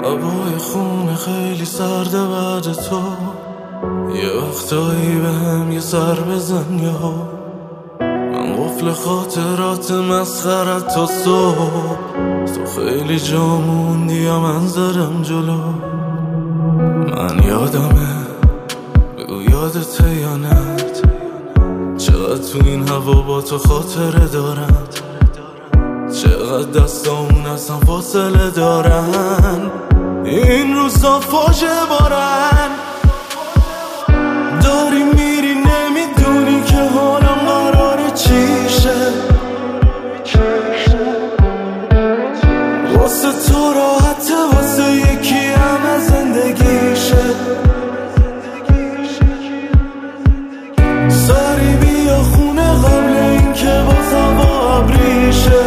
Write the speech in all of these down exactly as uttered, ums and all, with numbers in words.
هوای خونه خیلی سرده بعد تو، یه وقتایی به هم یه سر بزن یا من قفل خاطرات مسخرت تا صبح. تو خیلی جا موندی یا من زدم جلو. من یادمه، بگو یادته یا نه، چقدر تو این هوا با تو خاطره دارم، چقدر دستامون اصلا فاصله دارن، این روزا فاجعه بارن. داری میری نمیدونی که حالم قراره چیشه، واسه تو راحته واسه یکی همه زندگیشه. سری بیا خونه قبل این که باز هوا ابریشه،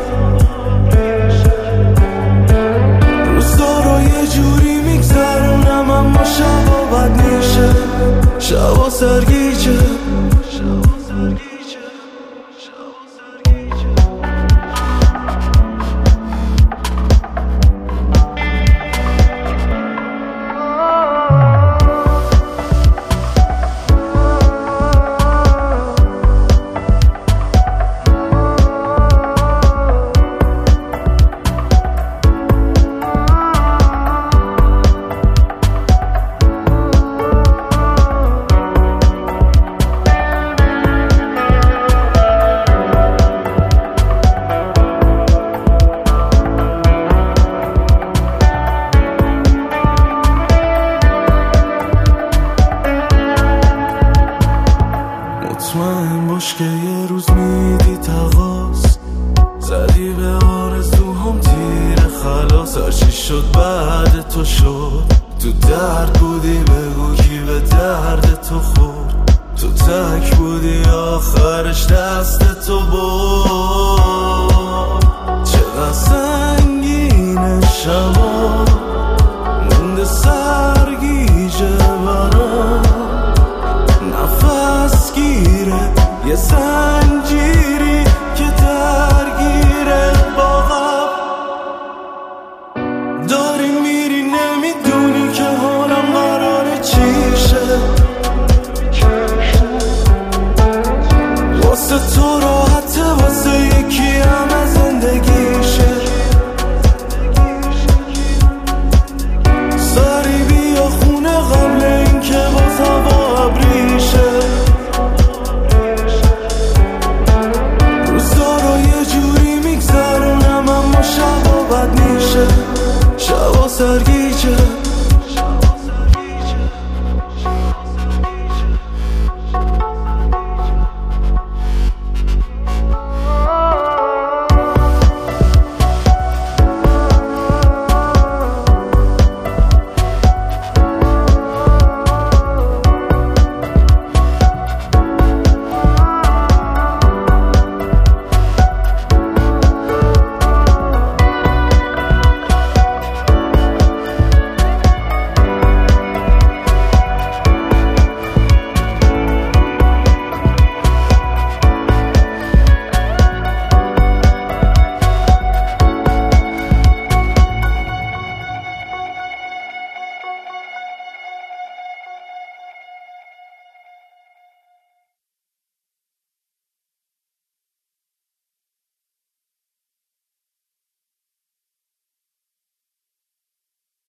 روزا رو یه جوری میگذرونم اما شبا بد میشه، شبا سرگیجه. مطمئن باش که یه روز میدی تقاس، زدی به آرزوهم تیر خلاص. هرچی شد بعد تو شد، تو درد بودی بگو کی به درد تو خورد، تو تک بودی آخرش دست تو بود.